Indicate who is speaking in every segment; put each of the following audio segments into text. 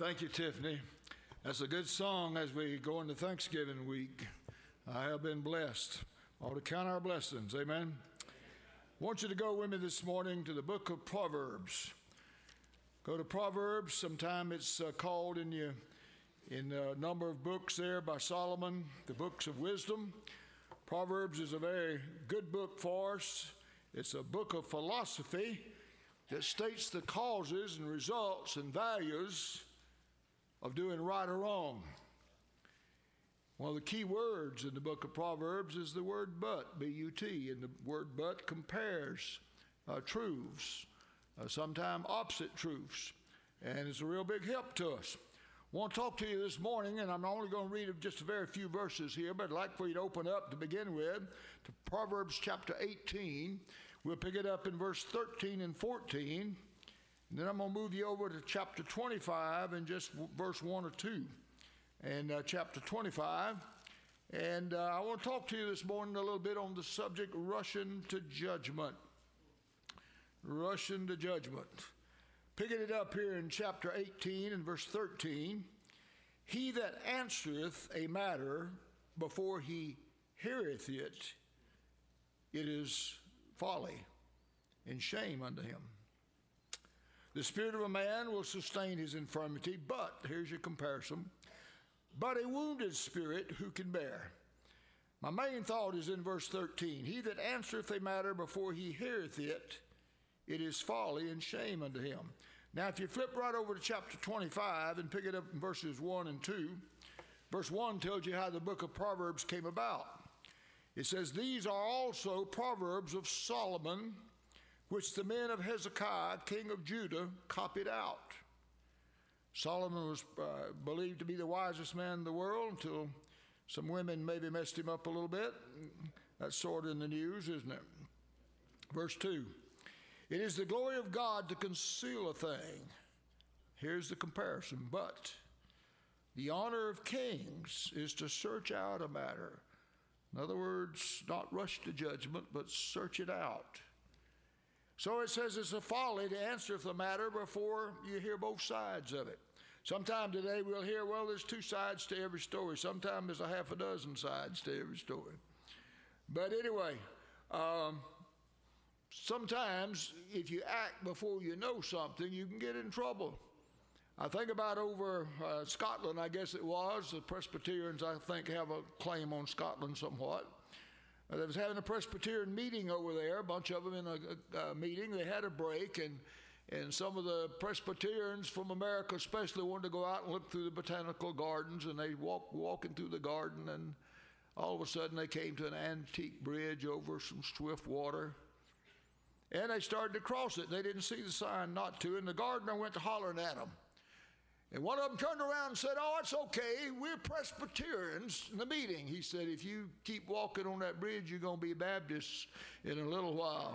Speaker 1: Thank you, Tiffany. That's a good song as we go into Thanksgiving week. I have been blessed. Ought to count our blessings. Amen. I want you to go with me this morning to the book of Proverbs. Go to Proverbs. Sometime it's called in a number of books there by Solomon, the books of wisdom. Proverbs is a very good book for us. It's a book of philosophy that states the causes and results and values of doing right or wrong. One of the key words in the book of Proverbs is the word but, B-U-T, and the word but compares truths, sometimes opposite truths, and it's a real big help to us. I want to talk to you this morning, and I'm only going to read just a very few verses here, but I'd like for you to open up to begin with to Proverbs chapter 18. We'll pick it up in verse 13 and 14. And then I'm going to move you over to chapter 25 and just verse 1 or 2. And chapter 25. And I want to talk to you this morning a little bit on the subject, rushing to judgment. Rushing to judgment. Picking it up here in chapter 18 and verse 13. He that answereth a matter before he heareth it, it is folly and shame unto him. The spirit of a man will sustain his infirmity, but, here's your comparison, but a wounded spirit who can bear? My main thought is in verse 13. He that answereth a matter before he heareth it, it is folly and shame unto him. Now, if you flip right over to chapter 25 and pick it up in verses 1 and 2, verse 1 tells you how the book of Proverbs came about. It says, these are also proverbs of Solomon, which the men of Hezekiah, king of Judah, copied out. Solomon was believed to be the wisest man in the world until some women maybe messed him up a little bit. That's sort of in the news, isn't it? Verse 2. It is the glory of God to conceal a thing. Here's the comparison. But the honor of kings is to search out a matter. In other words, not rush to judgment, but search it out. So it says it's a folly to answer the matter before you hear both sides of it. Sometime today we'll hear, well, there's two sides to every story. Sometimes there's a half a dozen sides to every story. But anyway, sometimes if you act before you know something, you can get in trouble. I think about over Scotland, I guess it was. The Presbyterians, I think, have a claim on Scotland somewhat. They was having a Presbyterian meeting over there, a bunch of them in a meeting. They had a break, and some of the Presbyterians from America especially wanted to go out and look through the botanical gardens, and they walking through the garden, and all of a sudden they came to an antique bridge over some swift water, and they started to cross it. They didn't see the sign not to, and the gardener went to hollering at them. And one of them turned around and said, oh, it's okay, we're Presbyterians in the meeting. He said, if you keep walking on that bridge, you're going to be Baptists in a little while.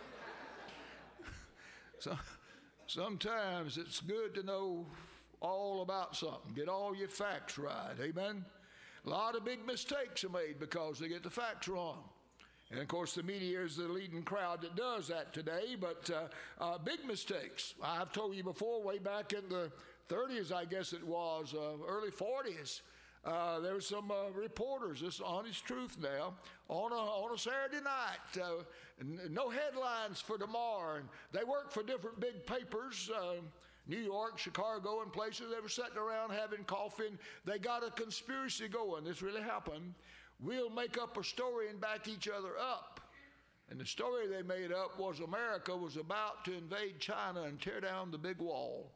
Speaker 1: So, sometimes it's good to know all about something. Get all your facts right, amen? A lot of big mistakes are made because they get the facts wrong. And, of course, the media is the leading crowd that does that today, but big mistakes. I've told you before, way back in the 30s, I guess it was, early 40s, there were some reporters, this is honest truth now, on a Saturday night, no headlines for tomorrow, and they worked for different big papers, New York, Chicago, and places. They were sitting around having coffee, and they got a conspiracy going. This really happened. We'll make up a story and back each other up. And the story they made up was America was about to invade China and tear down the big wall.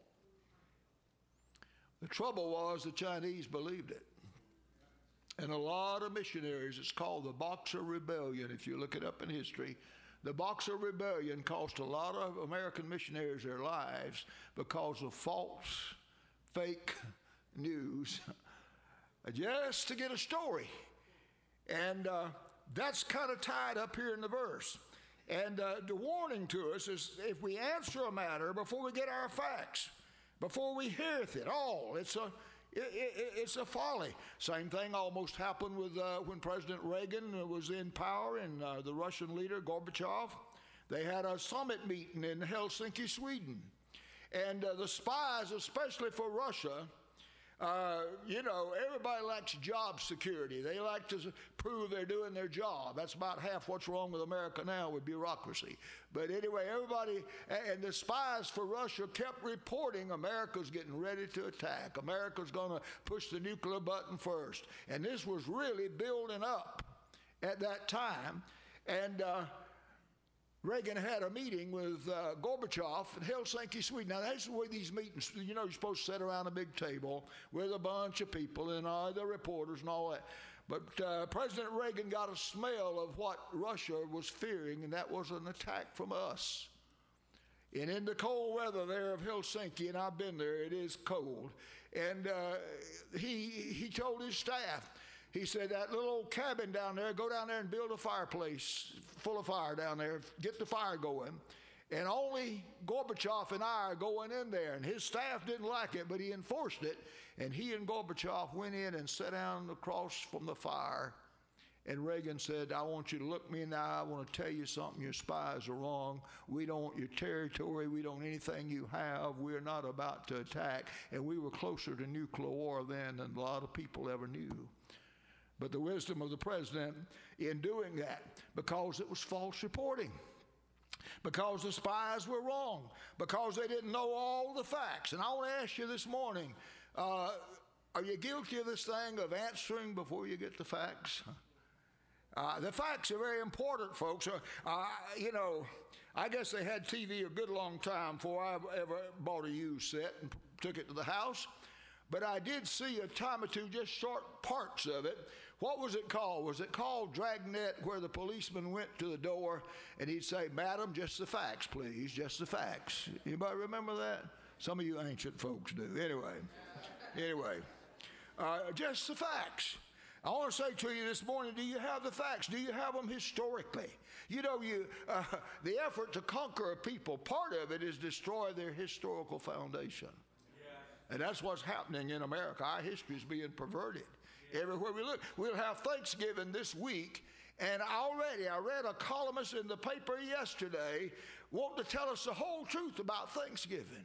Speaker 1: The trouble was the Chinese believed it. And a lot of missionaries, it's called the Boxer Rebellion, if you look it up in history. The Boxer Rebellion cost a lot of American missionaries their lives because of false, fake news, just to get a story. And that's kind of tied up here in the verse. And the warning to us is if we answer a matter before we get our facts, before we heareth it all, it's a folly. Same thing almost happened with when President Reagan was in power and the Russian leader Gorbachev. They had a summit meeting in Helsinki, Sweden. And the spies, especially for Russia, everybody likes job security. They like to prove they're doing their job. That's about half what's wrong with America now with bureaucracy. But anyway, everybody, and the spies for Russia kept reporting America's getting ready to attack. America's going to push the nuclear button first. And this was really building up at that time. And Reagan had a meeting with Gorbachev in Helsinki, Sweden. Now, that's the way these meetings, you're supposed to sit around a big table with a bunch of people and all the reporters and all that. But President Reagan got a smell of what Russia was fearing, and that was an attack from us. And in the cold weather there of Helsinki, and I've been there, it is cold. And he told his staff, he said, that little old cabin down there, go down there and build a fireplace full of fire down there, get the fire going. And only Gorbachev and I are going in there. And his staff didn't like it, but he enforced it. And he and Gorbachev went in and sat down across from the fire. And Reagan said, I want you to look me in the eye. I want to tell you something. Your spies are wrong. We don't want your territory. We don't want anything you have. We're not about to attack. And we were closer to nuclear war then than a lot of people ever knew. But the wisdom of the president in doing that, because it was false reporting, because the spies were wrong, because they didn't know all the facts. And I want to ask you this morning, are you guilty of this thing of answering before you get the facts? The facts are very important, folks. I guess they had TV a good long time before I ever bought a used set and took it to the house. But I did see a time or two, just short parts of it. What was it called? Was it called Dragnet, where the policeman went to the door and he'd say, Madam, just the facts, please, just the facts. Anybody remember that? Some of you ancient folks do. Anyway, just the facts. I want to say to you this morning, do you have the facts? Do you have them historically? The effort to conquer a people, part of it is destroy their historical foundation. And that's what's happening in America. Our history is being perverted. Everywhere we look. We'll have Thanksgiving this week, and already I read a columnist in the paper yesterday wanting to tell us the whole truth about Thanksgiving.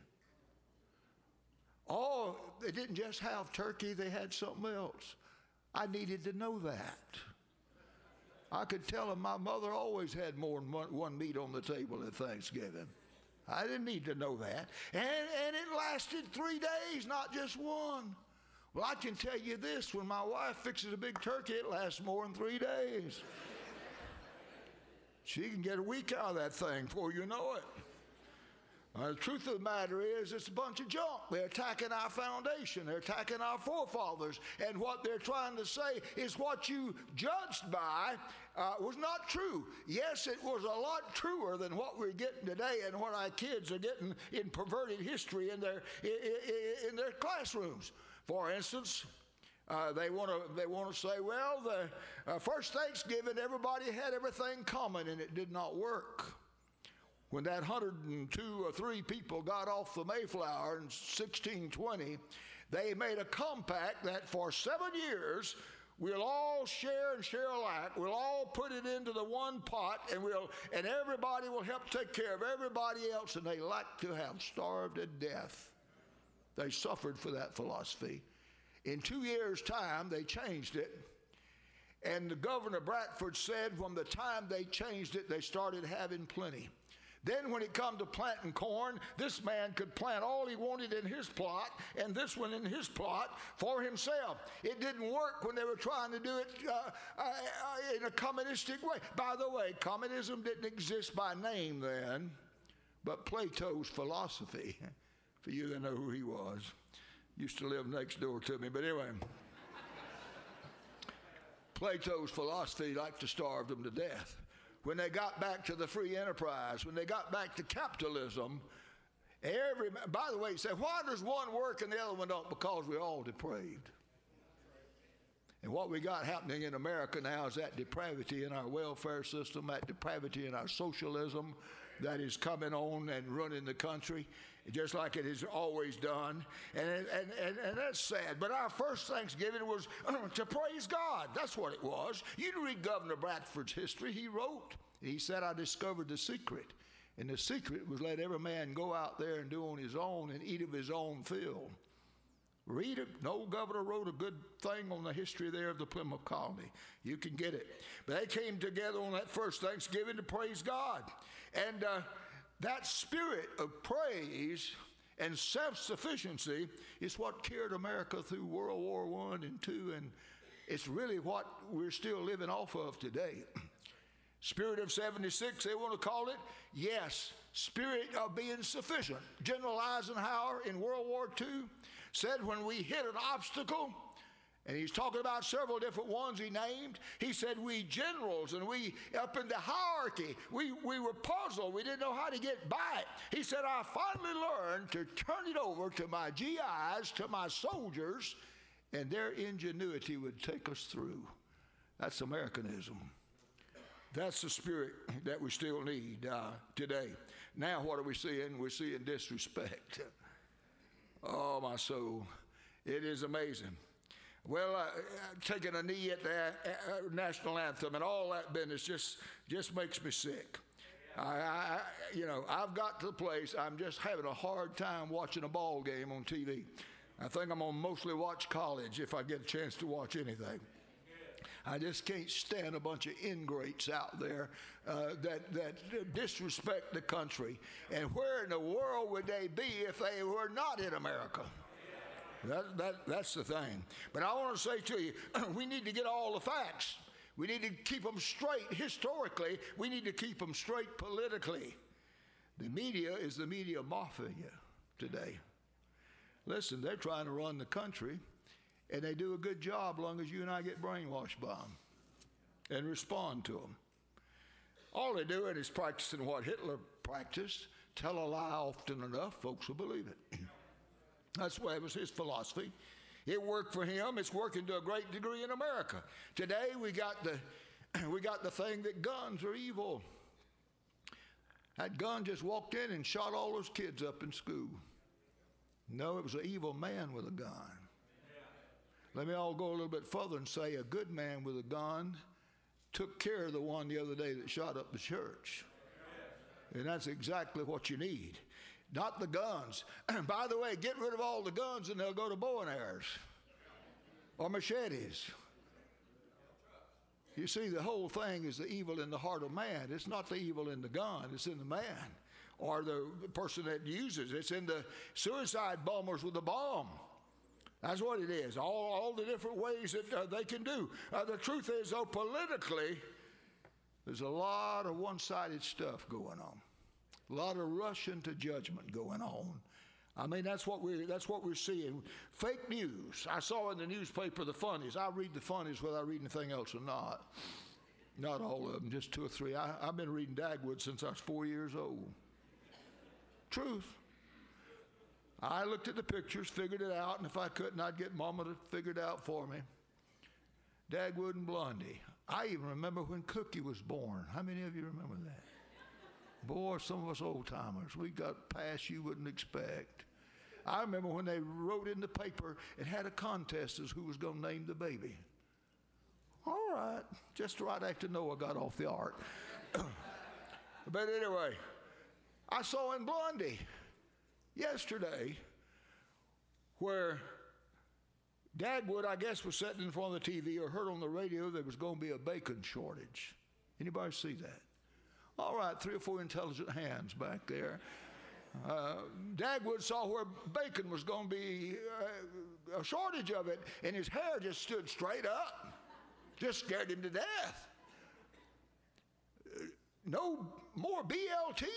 Speaker 1: Oh, they didn't just have turkey, they had something else. I needed to know that. I could tell them my mother always had more than one meat on the table at Thanksgiving. I didn't need to know that. And it lasted 3 days, not just one. Well, I can tell you this, when my wife fixes a big turkey, it lasts more than 3 days. She can get a week out of that thing before you know it. The truth of the matter is, it's a bunch of junk. They're attacking our foundation. They're attacking our forefathers. And what they're trying to say is what you judged by was not true. Yes, it was a lot truer than what we're getting today and what our kids are getting in perverted history in their classrooms. For instance, they want to say, well, the first Thanksgiving, everybody had everything common, and it did not work. When that 102 or 3 people got off the Mayflower in 1620, they made a compact that for 7 years, we'll all share and share alike. We'll all put it into the one pot, and everybody will help take care of everybody else, and they like to have starved to death. They suffered for that philosophy. In 2 years' time, they changed it. And the Governor Bradford said from the time they changed it, they started having plenty. Then when it come to planting corn, this man could plant all he wanted in his plot and this one in his plot for himself. It didn't work when they were trying to do it in a communistic way. By the way, communism didn't exist by name then, but Plato's philosophy, for you that know who he was, used to live next door to me, but anyway. Plato's philosophy liked to starve them to death. When they got back to the free enterprise, when they got back to capitalism, by the way, you say, why does one work and the other one don't? Because we're all depraved. And what we got happening in America now is that depravity in our welfare system, that depravity in our socialism that is coming on and running the country, just like it has always done. And that's sad. But our first Thanksgiving was to praise God. That's what it was. You read Governor Bradford's history. He wrote, he said, I discovered the secret. And the secret was let every man go out there and do on his own and eat of his own fill. Read it. No governor wrote a good thing on the history there of the Plymouth Colony. You can get it. But they came together on that first Thanksgiving to praise God. And that spirit of praise and self-sufficiency is what carried America through World War I and II, and it's really what we're still living off of today. Spirit of 76, they want to call it. Yes, spirit of being sufficient. General Eisenhower in World War II said when we hit an obstacle, and he's talking about several different ones he named, he said we generals and we up in the hierarchy, we were puzzled. We didn't know how to get by it. He said, I finally learned to turn it over to my GIs, to my soldiers, and their ingenuity would take us through. That's Americanism. That's the spirit that we still need today. Now what are we seeing? We're seeing disrespect. Oh, my soul. It is amazing. Well, taking a knee at the national anthem and all that business just makes me sick. I've got to the place, I'm just having a hard time watching a ball game on TV. I think I'm going to mostly watch college if I get a chance to watch anything. I just can't stand a bunch of ingrates out there that disrespect the country. And where in the world would they be if they were not in America? That's the thing. But I want to say to you, we need to get all the facts. We need to keep them straight historically. We need to keep them straight politically. The media is the media mafia today. Listen, they're trying to run the country, and they do a good job as long as you and I get brainwashed by them and respond to them. All they're doing is practicing what Hitler practiced. Tell a lie often enough, folks will believe it. That's why it was his philosophy. It worked for him. It's working to a great degree in America. Today we got the thing that guns are evil. That gun just walked in and shot all those kids up in school. No, it was an evil man with a gun. Let me all go a little bit further and say a good man with a gun took care of the one the other day that shot up the church. And that's exactly what you need. Not the guns. By the way, get rid of all the guns and they'll go to bow and arrows or machetes. You see, the whole thing is the evil in the heart of man. It's not the evil in the gun, it's in the man or the person that uses it. It's in the suicide bombers with the bomb. That's what it is. All the different ways that they can do. The truth is, though, politically, there's a lot of one-sided stuff going on. A lot of rushing to judgment going on. I mean, that's what we're seeing. Fake news. I saw in the newspaper the funnies. I read the funnies whether I read anything else or not. Not all of them, just two or three. I've been reading Dagwood since I was 4 years old. Truth. I looked at the pictures, figured it out, and if I couldn't, I'd get Mama to figure it out for me. Dagwood and Blondie. I even remember when Cookie was born. How many of you remember that? Boy, some of us old-timers, we got past you wouldn't expect. I remember when they wrote in the paper and had a contest as who was going to name the baby. All right, just right after Noah got off the ark. But anyway, I saw in Blondie yesterday where Dagwood, I guess, was sitting in front of the TV or heard on the radio there was going to be a bacon shortage. Anybody see that? All right, 3 or 4 intelligent hands back there. Dagwood saw where bacon was going to be a shortage of it, and his hair just stood straight up. Just scared him to death. No more BLT.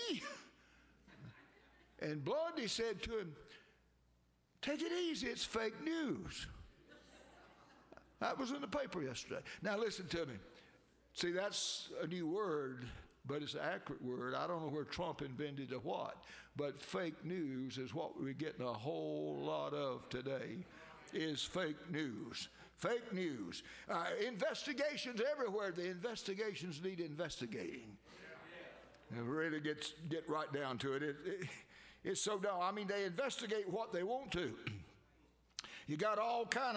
Speaker 1: And Blondie said to him, take it easy, it's fake news. That was in the paper yesterday. Now listen to me. See, that's a new word, but it's an accurate word. I don't know where Trump invented it or what, but fake news is what we're getting a whole lot of today, is fake news. Fake news. Investigations everywhere. The investigations need investigating. And really get right down to it. It's so dumb. I mean, they investigate what they want to. You got all kind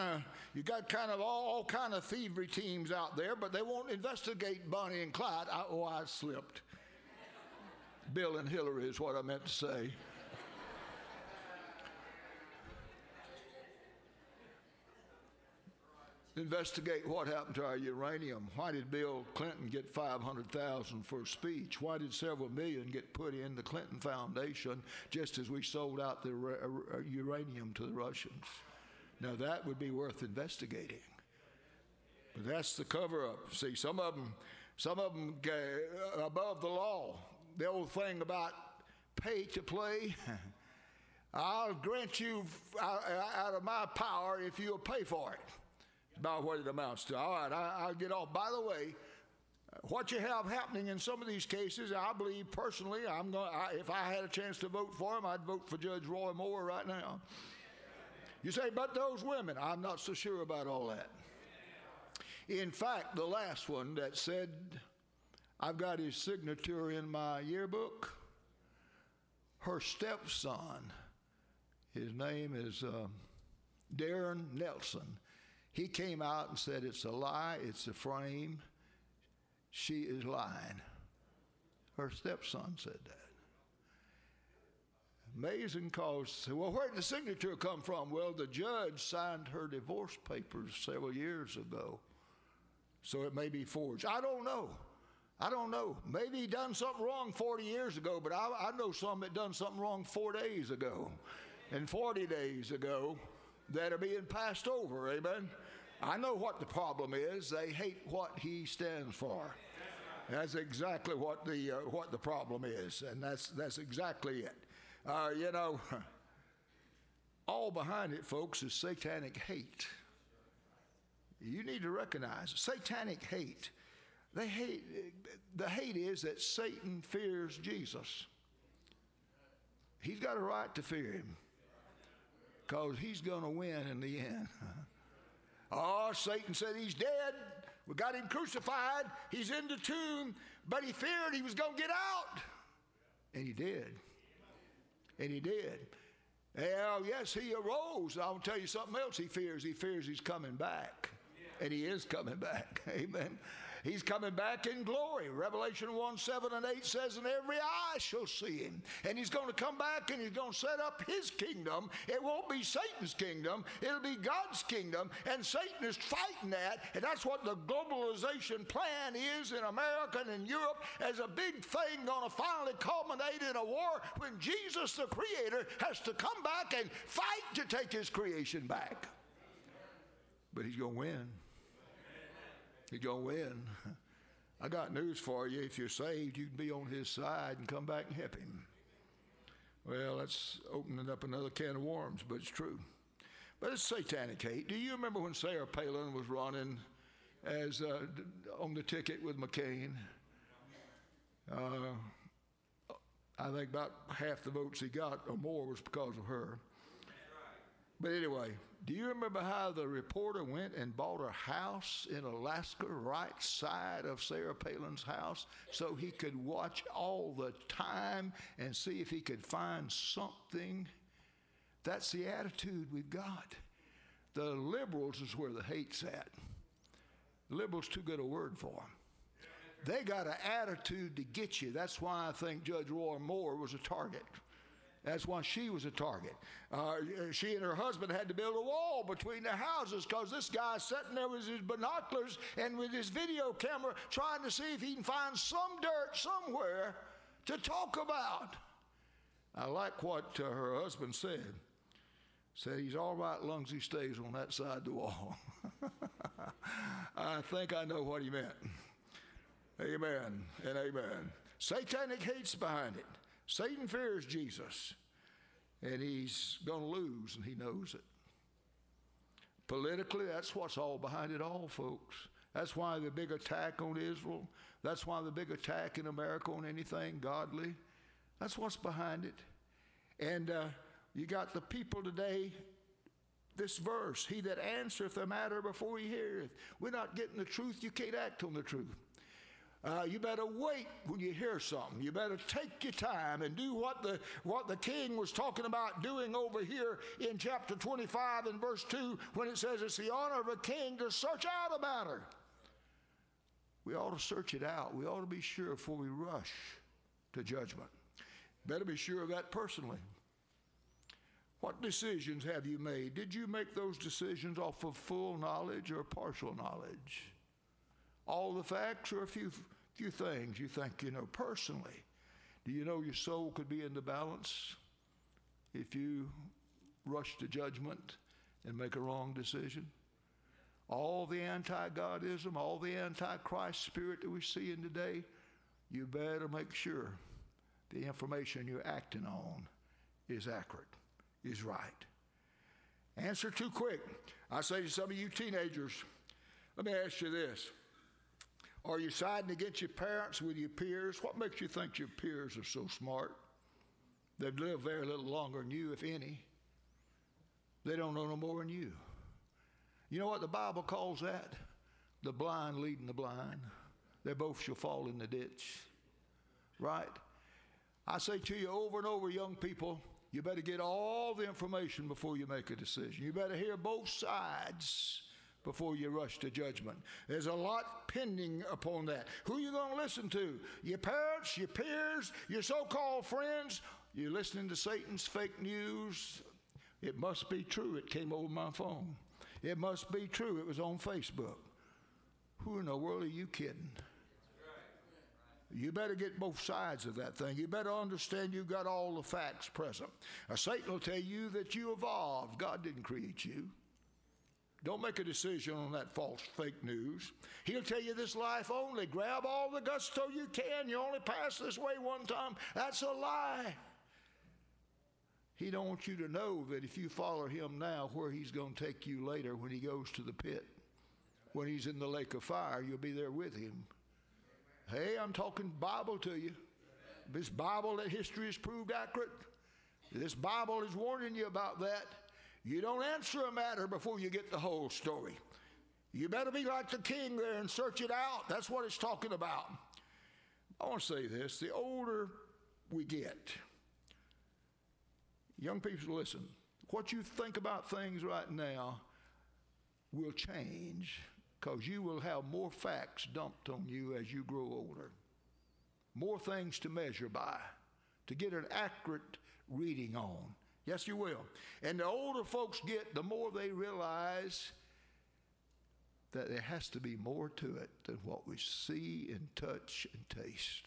Speaker 1: of thievery teams out there, but they won't investigate Bonnie and Clyde. I slipped. Bill and Hillary is what I meant to say. Investigate what happened to our uranium. Why did Bill Clinton get $500,000 for a speech? Why did several million get put in the Clinton Foundation just as we sold out the uranium to the Russians? Now that would be worth investigating. But that's the cover-up. See, some of them above the law. The old thing about pay to play. I'll grant you out of my power if you'll pay for it. About what it amounts to. All right, I'll get off. By the way, what you have happening in some of these cases, I believe personally, if I had a chance to vote for him, I'd vote for Judge Roy Moore right now. You say, but those women, I'm not so sure about all that. In fact, the last one that said, I've got his signature in my yearbook, her stepson, his name is Darren Nelson. He came out and said, it's a lie, it's a frame, she is lying. Her stepson said that. Amazing cause, well, where did the signature come from? Well, the judge signed her divorce papers several years ago, so it may be forged. I don't know. Maybe he done something wrong 40 years ago, but I know some that done something wrong 4 days ago and 40 days ago that are being passed over, amen? I know what the problem is. They hate what he stands for. That's exactly what the problem is, and that's exactly it. All behind it, folks, is satanic hate. You need to recognize it. Satanic hate. The hate is that Satan fears Jesus. He's got a right to fear him, because he's going to win in the end. Oh, Satan said he's dead. We got him crucified. He's in the tomb, but he feared he was going to get out. And he did. And he did. Well, yes, he arose. I'll tell you something else he fears. He fears he's coming back. And he is coming back. Amen. He's coming back in glory. Revelation 1:7-8 says, and every eye shall see him. And he's going to come back and he's going to set up his kingdom. It won't be Satan's kingdom. It'll be God's kingdom. And Satan is fighting that. And that's what the globalization plan is in America and in Europe, as a big thing going to finally culminate in a war when Jesus, the Creator, has to come back and fight to take his creation back. But he's going to win. He's going to win. I got news for you. If you're saved, you can be on his side and come back and help him. Well, that's opening up another can of worms, but it's true. But it's satanic hate. Do you remember when Sarah Palin was running as on the ticket with McCain? I think about half the votes he got or more was because of her. But anyway, do you remember how the reporter went and bought a house in Alaska right side of Sarah Palin's house so he could watch all the time and see if he could find something? That's the attitude we've got. The liberals is where the hate's at. The liberals too good a word for them. They got an attitude to get you. That's why I think Judge Roy Moore was a target. That's why she was a target. She and her husband had to build a wall between their houses because this guy's sitting there with his binoculars and with his video camera trying to see if he can find some dirt somewhere to talk about. I like what her husband said. Said he's all right as long as he stays on that side of the wall. I think I know what he meant. Amen and amen. Satanic hate's behind it. Satan fears Jesus, and he's going to lose, and he knows it. Politically, that's what's all behind it all, folks. That's why the big attack on Israel, that's why the big attack in America on anything godly, that's what's behind it. And you got the people today, this verse, he that answereth the matter before he heareth. We're not getting the truth, you can't act on the truth. You better wait when you hear something. You better take your time and do what the king was talking about doing over here in chapter 25 and verse 2 when it says it's the honor of a king to search out a matter. We ought to search it out. We ought to be sure before we rush to judgment. Better be sure of that personally. What decisions have you made? Did you make those decisions off of full knowledge or partial knowledge? All the facts or a few things you think you know personally? Do you know your soul could be in the balance if you rush to judgment and make a wrong decision? All the anti-Godism, all the anti-Christ spirit that we see in today, you better make sure the information you're acting on is accurate, is right. Answer too quick. I say to some of you teenagers, let me ask you this. Are you siding against your parents with your peers? What makes you think your peers are so smart? They've lived very little longer than you, if any. They don't know no more than you. You know what the Bible calls that? The blind leading the blind. They both shall fall in the ditch. Right? I say to you over and over, young people, you better get all the information before you make a decision. You better hear both sides before you rush to judgment. There's a lot pending upon that. Who are you going to listen to? Your parents, your peers, your so-called friends? You're listening to Satan's fake news? It must be true. It came over my phone. It must be true. It was on Facebook. Who in the world are you kidding? You better get both sides of that thing. You better understand you've got all the facts present. Satan will tell you that you evolved. God didn't create you. Don't make a decision on that false fake news. He'll tell you this life only. Grab all the gusto you can. You only pass this way one time. That's a lie. He don't want you to know that if you follow him now, where he's going to take you later when he goes to the pit. When he's in the lake of fire, you'll be there with him. Hey, I'm talking Bible to you. This Bible that history has proved accurate. This Bible is warning you about that. You don't answer a matter before you get the whole story. You better be like the king there and search it out. That's what it's talking about. I want to say this. The older we get, young people, listen. What you think about things right now will change, because you will have more facts dumped on you as you grow older. More things to measure by, to get an accurate reading on. Yes, you will. And the older folks get, the more they realize that there has to be more to it than what we see and touch and taste.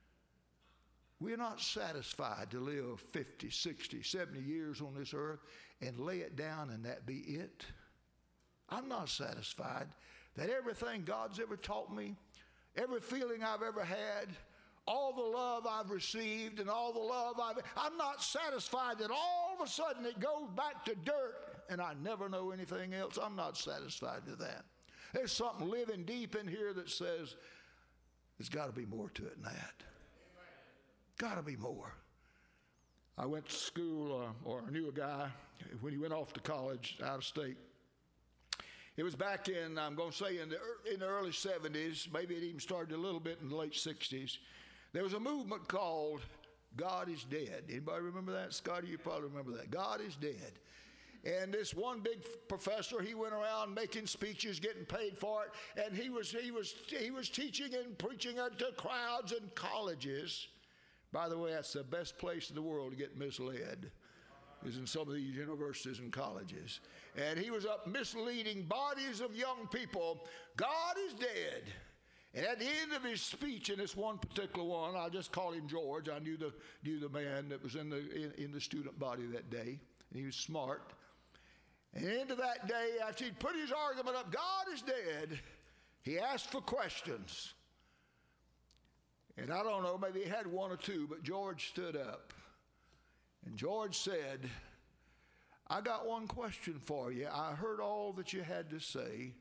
Speaker 1: We're not satisfied to live 50, 60, 70 years on this earth and lay it down and that be it. I'm not satisfied that everything God's ever taught me, every feeling I've ever had, all the love I've received and all the love I'm not satisfied that all of a sudden it goes back to dirt and I never know anything else. I'm not satisfied with that. There's something living deep in here that says there's got to be more to it than that. Got to be more. I went to school, or I knew a guy when he went off to college out of state. It was back in, I'm going to say, in the early 70s. Maybe it even started a little bit in the late 60s. There was a movement called God is Dead. Anybody remember that? Scotty, you probably remember that. God is Dead. And this one big professor, he went around making speeches, getting paid for it, and he was teaching and preaching to crowds in colleges. By the way, that's the best place in the world to get misled, is in some of these universities and colleges. And he was up misleading bodies of young people. God is dead. And at the end of his speech, in this one particular one, I just call him George. I knew the man that was in the student body that day. And he was smart. And at the end of that day, after he'd put his argument up, God is dead, he asked for questions. And I don't know, maybe he had one or two, but George stood up. And George said, I got one question for you. I heard all that you had to say.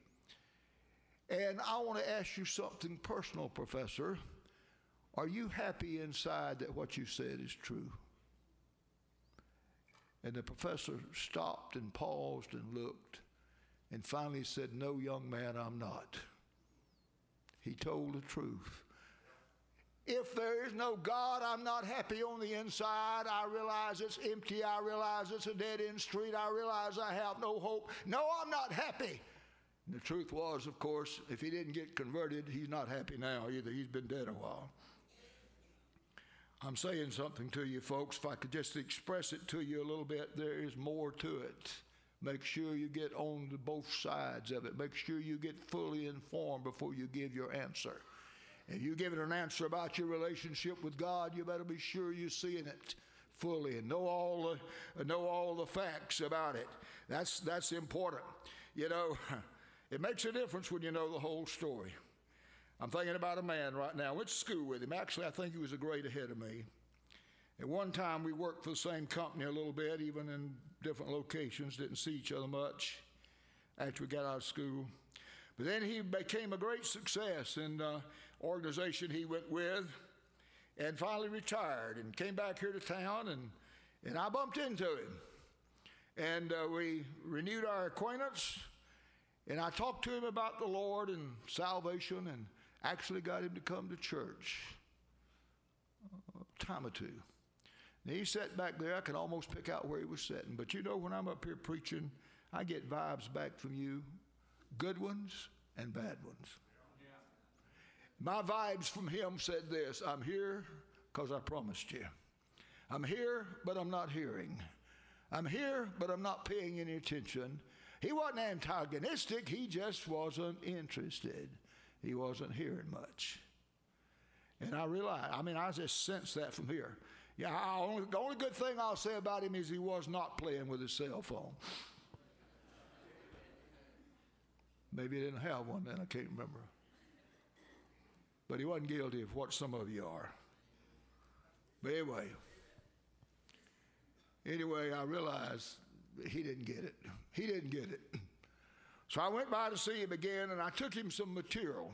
Speaker 1: And I want to ask you something personal, Professor. Are you happy inside that what you said is true? And the professor stopped and paused and looked and finally said, no, young man, I'm not. He told the truth. If there is no God, I'm not happy on the inside. I realize it's empty. I realize it's a dead-end street. I realize I have no hope. No, I'm not happy. And the truth was, of course, if he didn't get converted, he's not happy now either. He's been dead a while. I'm saying something to you folks. If I could just express it to you a little bit, there is more to it. Make sure you get on to both sides of it. Make sure you get fully informed before you give your answer. If you're giving an answer about your relationship with God, you better be sure you're seeing it fully and know all the facts about it. That's important. You know, it makes a difference when you know the whole story. I'm thinking about a man right now. I went to school with him. Actually, I think he was a grade ahead of me. At one time, we worked for the same company a little bit, even in different locations, didn't see each other much after we got out of school. But then he became a great success in the organization he went with and finally retired and came back here to town, and I bumped into him. And we renewed our acquaintance, and I talked to him about the Lord and salvation and actually got him to come to church a time or two. And he sat back there. I could almost pick out where he was sitting. But you know, when I'm up here preaching, I get vibes back from you, good ones and bad ones. My vibes from him said this: I'm here because I promised you. I'm here, but I'm not hearing. I'm here, but I'm not paying any attention. He wasn't antagonistic. He just wasn't interested. He wasn't hearing much. And I realized, I just sensed that from here. Yeah, the only good thing I'll say about him is he was not playing with his cell phone. Maybe he didn't have one then, I can't remember. But he wasn't guilty of what some of you are. But anyway, I realized he didn't get it. He didn't get it. So I went by to see him again, and I took him some material.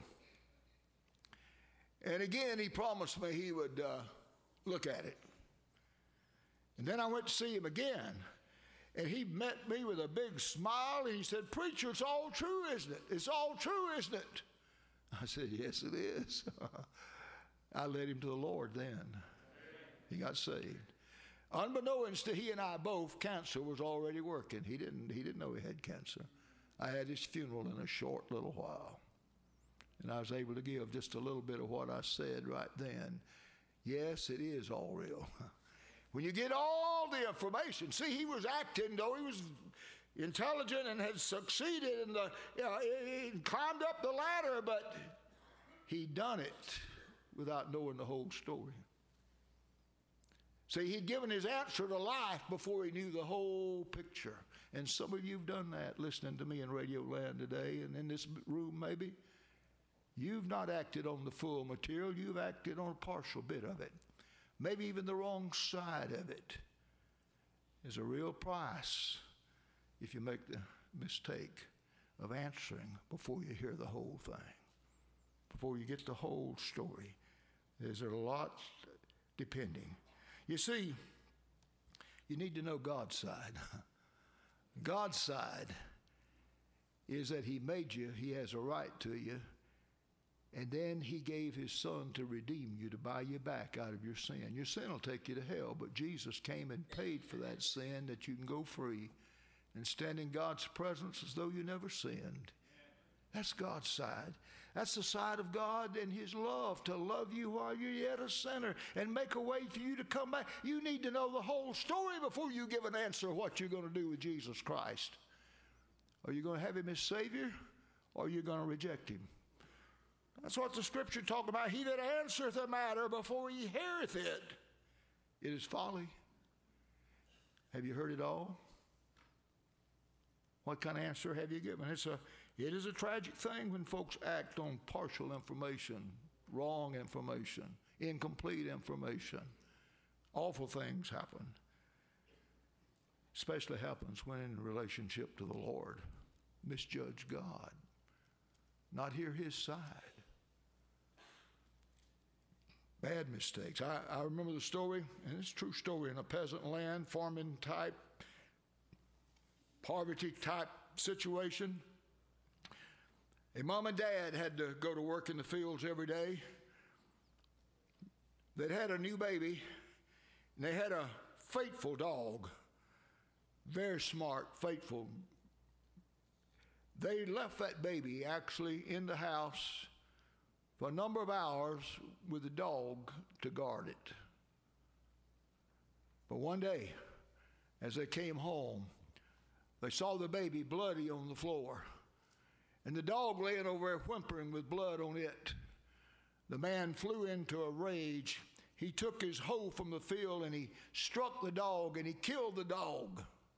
Speaker 1: And again, he promised me he would look at it. And then I went to see him again, and he met me with a big smile, and he said, "Preacher, it's all true, isn't it? It's all true, isn't it?" I said, "Yes, it is." I led him to the Lord then. He got saved. Unbeknownst to he and I both, cancer was already working. He didn't know he had cancer. I had his funeral in a short little while. And I was able to give just a little bit of what I said right then. Yes, it is all real. When you get all the information, see, he was acting, though he was intelligent and had succeeded in he climbed up the ladder, but he'd done it without knowing the whole story. See, he'd given his answer to life before he knew the whole picture. And some of you have done that listening to me in Radio Land today and in this room maybe. You've not acted on the full material. You've acted on a partial bit of it. Maybe even the wrong side of it. There's a real price if you make the mistake of answering before you hear the whole thing, before you get the whole story. There's a lot depending. You see, you need to know God's side. God's side is that he made you, he has a right to you, and then he gave his son to redeem you, to buy you back out of your sin. Your sin will take you to hell, but Jesus came and paid for that sin that you can go free and stand in God's presence as though you never sinned. That's God's side. That's the side of God and his love, to love you while you're yet a sinner and make a way for you to come back. You need to know the whole story before you give an answer of what you're going to do with Jesus Christ. Are you going to have him as Savior, or are you going to reject him? That's what the scripture talks about. He that answereth a matter before he heareth it, it is folly. Have you heard it all? What kind of answer have you given? It is a tragic thing when folks act on partial information, wrong information, incomplete information. Awful things happen. Especially happens when in relationship to the Lord. Misjudge God. Not hear his side. Bad mistakes. I remember the story, and it's a true story, in a peasant land, farming type, poverty type situation. A mom and dad had to go to work in the fields every day. They'd had a new baby, and they had a faithful dog. Very smart, faithful. They left that baby actually in the house for a number of hours with the dog to guard it. But one day, as they came home, they saw the baby bloody on the floor, and the dog laying over there whimpering with blood on it. The man flew into a rage. He took his hoe from the field and he struck the dog and he killed the dog.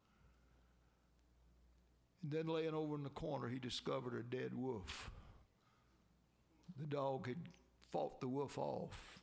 Speaker 1: And then laying over in the corner, he discovered a dead wolf. The dog had fought the wolf off.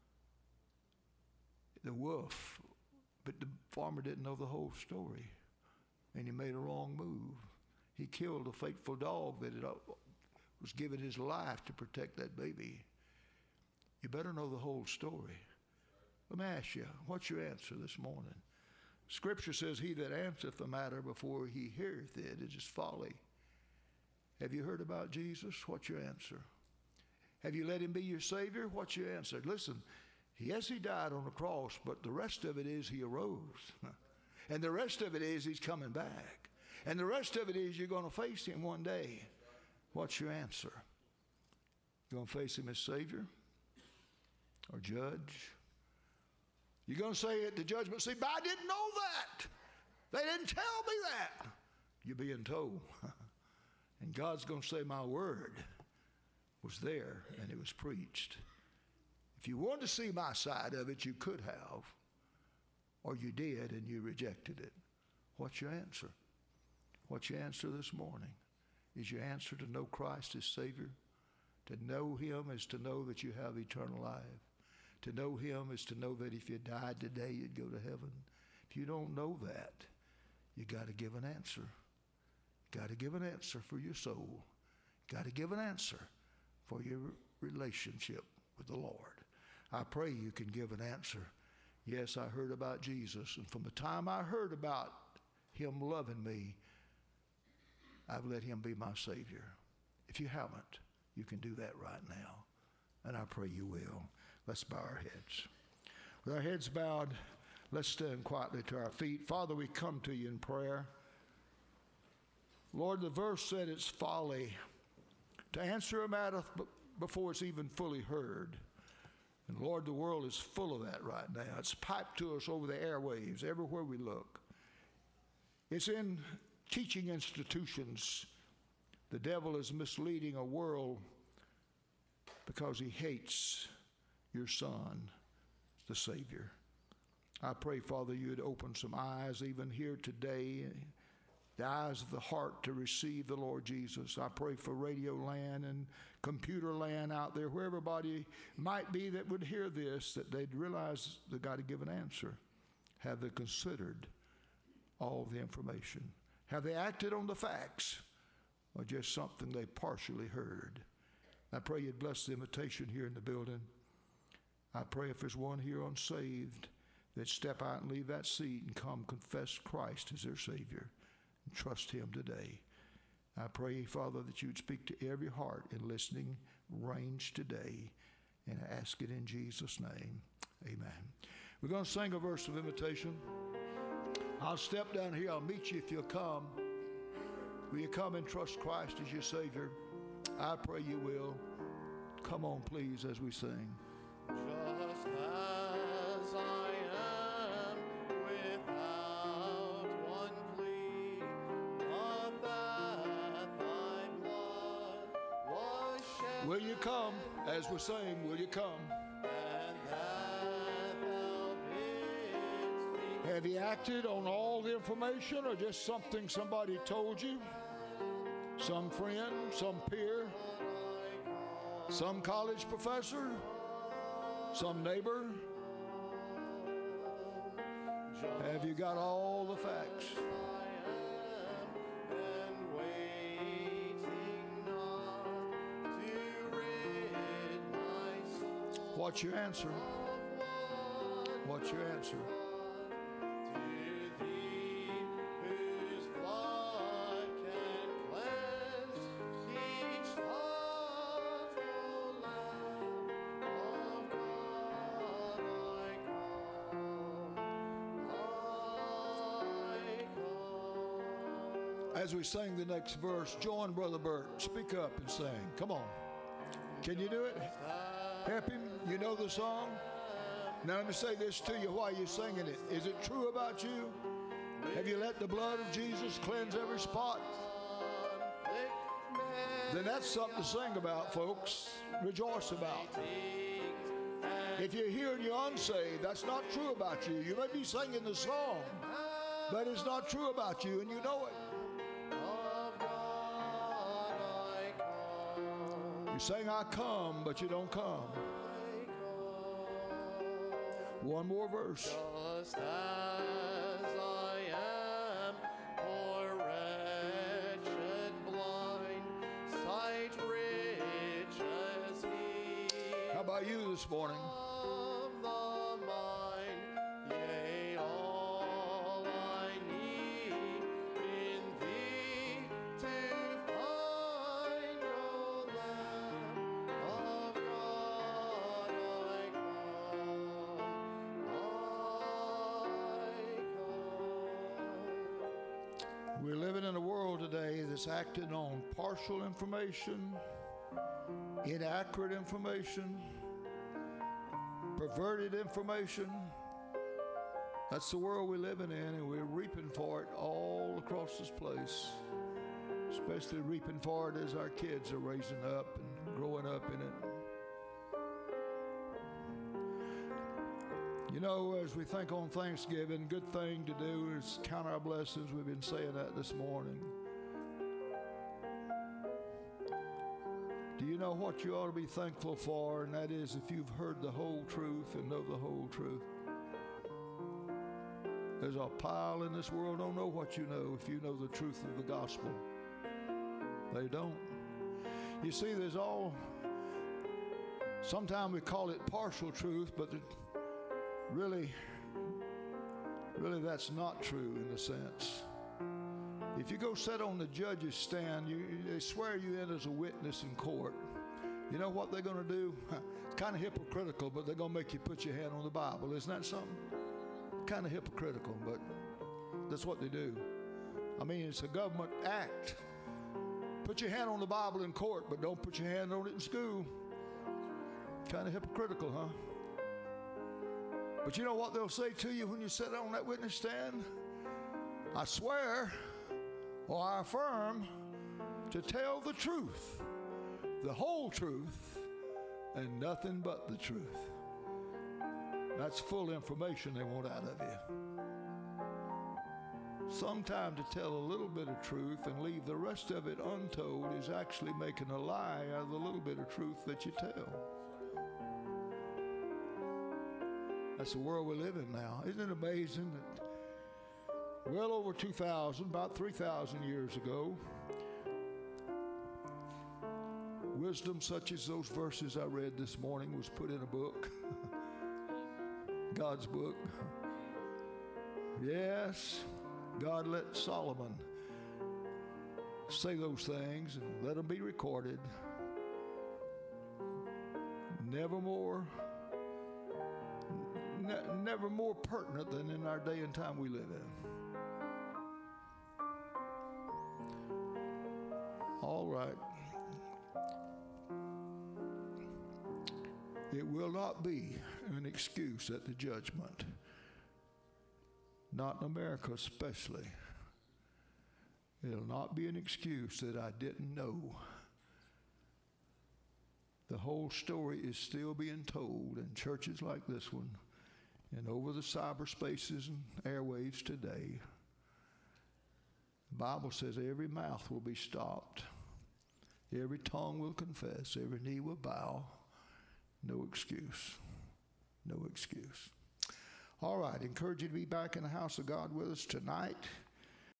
Speaker 1: The wolf, but the farmer didn't know the whole story, and he made a wrong move. He killed a faithful dog that was giving his life to protect that baby. You better know the whole story. Let me ask you, what's your answer this morning? Scripture says, he that answereth the matter before he heareth it is folly. Have you heard about Jesus? What's your answer? Have you let him be your Savior? What's your answer? Listen, yes, he died on the cross, but the rest of it is he arose. And the rest of it is he's coming back. And the rest of it is you're going to face him one day. What's your answer? You're going to face him as Savior or Judge? You're going to say at the judgment seat, but I didn't know that. They didn't tell me that. You're being told. And God's going to say, my word was there and it was preached. If you wanted to see my side of it, you could have, or you did and you rejected it. What's your answer? What's your answer this morning? Is your answer to know Christ as Savior? To know him is to know that you have eternal life. To know him is to know that if you died today, you'd go to heaven. If you don't know that, you got to give an answer. Got to give an answer for your soul. Got to give an answer for your relationship with the Lord. I pray you can give an answer. Yes, I heard about Jesus, and from the time I heard about him loving me, I've let him be my Savior. If you haven't, you can do that right now, and I pray you will. Let's bow our heads. With our heads bowed, let's stand quietly to our feet. Father, we come to you in prayer. Lord, the verse said it's folly to answer a matter before it's even fully heard. And Lord, the world is full of that right now. It's piped to us over the airwaves everywhere we look. It's in teaching institutions. The devil is misleading a world because he hates your Son, the Savior. I pray, Father, you'd open some eyes even here today, the eyes of the heart to receive the Lord Jesus. I pray for radio land and computer land out there, where everybody might be that would hear this, that they'd realize they've got to give an answer. Have they considered all the information? Have they acted on the facts, or just something they partially heard? I pray you'd bless the invitation here in the building. I pray if there's one here unsaved, that step out and leave that seat and come confess Christ as their Savior and trust him today. I pray, Father, that you'd speak to every heart in listening range today, and I ask it in Jesus' name. Amen. We're going to sing a verse of invitation. I'll step down here. I'll meet you if you'll come. Will you come and trust Christ as your Savior? I pray you will. Come on, please, as we sing.
Speaker 2: Just as I am, without one plea, but that thy blood was shed.
Speaker 1: Will you come as we sing? Will you come?
Speaker 2: And that thou bidst me.
Speaker 1: Have you acted on all the information, or just something somebody told you? Some friend, some peer, some college professor, some neighbor? Have you got all the facts? What's your answer? What's your answer? As we sing the next verse, join Brother Bert. Speak up and sing. Come on. Can you do it? Help him. You know the song? Now let me say this to you while you're singing it. Is it true about you? Have you let the blood of Jesus cleanse every spot? Then that's something to sing about, folks. Rejoice about. If you're here and you're unsaved, that's not true about you. You may be singing the song, but it's not true about you, and you know it. You sing, I come, but you don't come. One more verse.
Speaker 2: Just as I am, poor, wretched, blind, sight rich as he.
Speaker 1: How about you this morning?
Speaker 2: Of the mind, yea, all I need in thee to find, O Lamb of God, I come.
Speaker 1: We're living in a world today that's acting on partial information, inaccurate information, perverted information. That's the world we're living in, and we're reaping for it all across this place, especially reaping for it as our kids are raising up and growing up in it. You know, as we think on Thanksgiving, good thing to do is count our blessings. We've been saying that this morning. Do you know what you ought to be thankful for? And that is if you've heard the whole truth and know the whole truth. There's a pile in this world don't know what you know if you know the truth of the gospel. They don't. You see, there's all, sometimes we call it partial truth, but really that's not true in a sense. If you go sit on the judge's stand, they swear you in as a witness in court. You know what they're going to do? It's kind of hypocritical, but they're going to make you put your hand on the Bible. Isn't that something? Kind of hypocritical, but that's what they do. I mean, it's a government act. Put your hand on the Bible in court, but don't put your hand on it in school. Kind of hypocritical, huh? But you know what they'll say to you when you sit on that witness stand? I swear, or I affirm, to tell the truth, the whole truth, and nothing but the truth. That's full information they want out of you. Sometimes to tell a little bit of truth and leave the rest of it untold is actually making a lie out of the little bit of truth that you tell. That's the world we live in now. Isn't it amazing that well over 2,000, about 3,000 years ago, wisdom such as those verses I read this morning was put in a book, God's book. Yes, God let Solomon say those things and let them be recorded. Never more pertinent than in our day and time we live in. All right. It will not be an excuse at the judgment. Not in America especially. It'll not be an excuse that I didn't know. The whole story is still being told in churches like this one and over the cyberspaces and airwaves today. The Bible says every mouth will be stopped. Every tongue will confess. Every knee will bow. No excuse. No excuse. All right, encourage you to be back in the house of God with us tonight.